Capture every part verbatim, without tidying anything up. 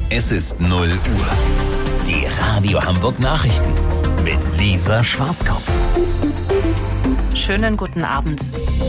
Es ist null Uhr. Die Radio Hamburg Nachrichten mit Lisa Schwarzkopf. Schönen guten Abend.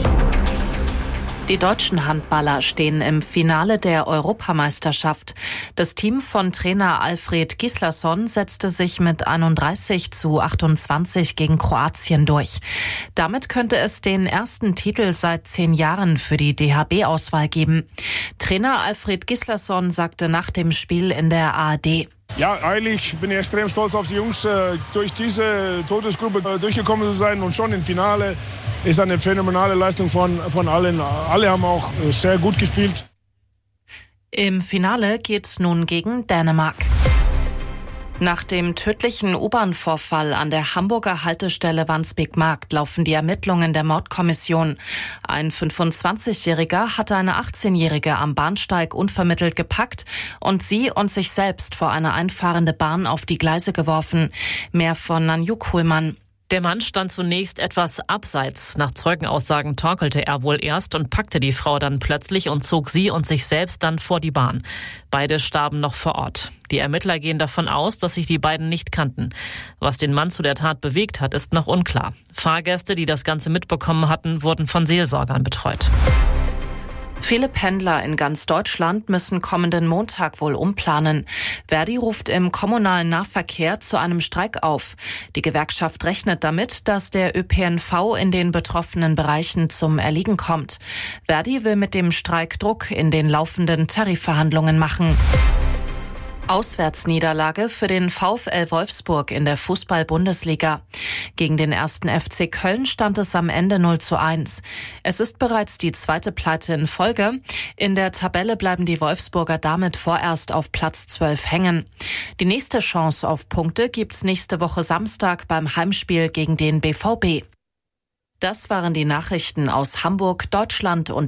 Die deutschen Handballer stehen im Finale der Europameisterschaft. Das Team von Trainer Alfred Gislason setzte sich mit einunddreißig zu achtundzwanzig gegen Kroatien durch. Damit könnte es den ersten Titel seit zehn Jahren für die D H B-Auswahl geben. Trainer Alfred Gislason sagte nach dem Spiel in der A R D: Ja, eigentlich bin ich extrem stolz auf die Jungs, durch diese Todesgruppe durchgekommen zu sein und schon im Finale ist eine phänomenale Leistung von, von allen. Alle haben auch sehr gut gespielt. Im Finale geht's nun gegen Dänemark. Nach dem tödlichen U-Bahn-Vorfall an der Hamburger Haltestelle Wandsbek-Markt laufen die Ermittlungen der Mordkommission. Ein fünfundzwanzigjähriger hatte eine achtzehnjährige am Bahnsteig unvermittelt gepackt und sie und sich selbst vor eine einfahrende Bahn auf die Gleise geworfen. Mehr von Nanju Kuhlmann. Der Mann stand zunächst etwas abseits. Nach Zeugenaussagen torkelte er wohl erst und packte die Frau dann plötzlich und zog sie und sich selbst dann vor die Bahn. Beide starben noch vor Ort. Die Ermittler gehen davon aus, dass sich die beiden nicht kannten. Was den Mann zu der Tat bewegt hat, ist noch unklar. Fahrgäste, die das Ganze mitbekommen hatten, wurden von Seelsorgern betreut. Viele Pendler in ganz Deutschland müssen kommenden Montag wohl umplanen. Verdi ruft im kommunalen Nahverkehr zu einem Streik auf. Die Gewerkschaft rechnet damit, dass der Ö P N V in den betroffenen Bereichen zum Erliegen kommt. Verdi will mit dem Streik Druck in den laufenden Tarifverhandlungen machen. Auswärtsniederlage für den VfL Wolfsburg in der Fußball-Bundesliga. Gegen den ersten F C Köln stand es am Ende null zu eins. Es ist bereits die zweite Pleite in Folge. In der Tabelle bleiben die Wolfsburger damit vorerst auf Platz zwölf hängen. Die nächste Chance auf Punkte gibt's nächste Woche Samstag beim Heimspiel gegen den B V B. Das waren die Nachrichten aus Hamburg, Deutschland und